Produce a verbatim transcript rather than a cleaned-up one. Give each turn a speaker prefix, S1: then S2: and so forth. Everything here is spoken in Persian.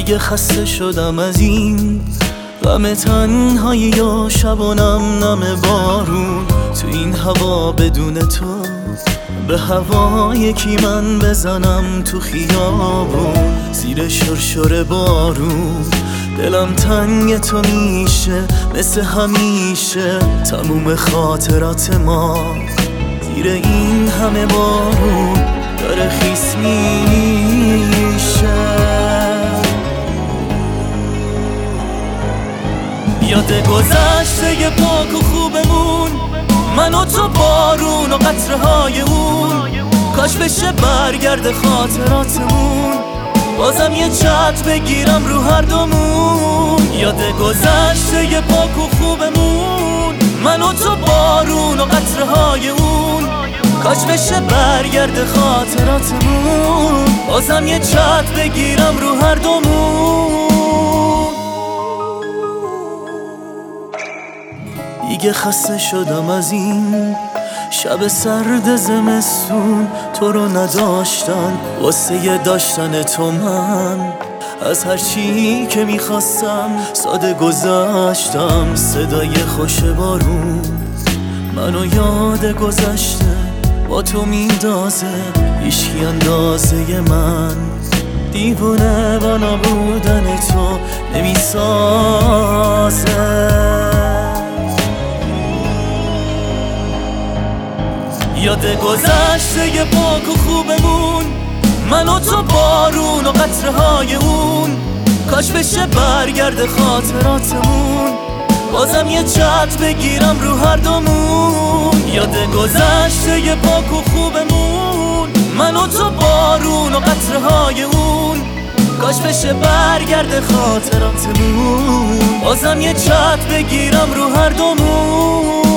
S1: دیگه خسته شدم از این غم تنهایی یا شب و نم نم بارون. تو این هوا بدون تو به هوا یکی من بزنم تو خیابون. زیر شرشر بارون دلم تنگ تو میشه مثل همیشه. تموم خاطرات ما زیر این همه بارون داره خیس میشه. یاد گذشته پاک و خوبمون، من و تو بارون و قطره های اون. کاش بشه برگرد خاطراتمون، بازم یه چت بگیرم رو هر دومون. یاد گذشته پاک و خوبمون، من و تو بارون و قطره های اون. کاش بشه برگرد خاطراتمون، بازم یه چت بگیرم رو هر دومون. دیگه خسته شدم از این شب سرد زمستون، تو رو نداشتن واسه داشتن تو. من از هر چی که میخواستم ساده گذشتم. صدای خوش بارون منو یاد گذشته با تو میندازه. هیچکی اندازه من دیوونه با نبودن تو نمیسازه. یاد گذشته پاک و خوبمون، من و تو بارون و قطره های اون. کاش بشه برگرد خاطراتمون، بازم یه چت بگیرم رو هر دومون. یاد گذشته پاک و خوبمون، من و تو بارون و قطره های اون. کاش بشه برگرد خاطراتمون، بازم یه چت بگیرم رو هر دومون.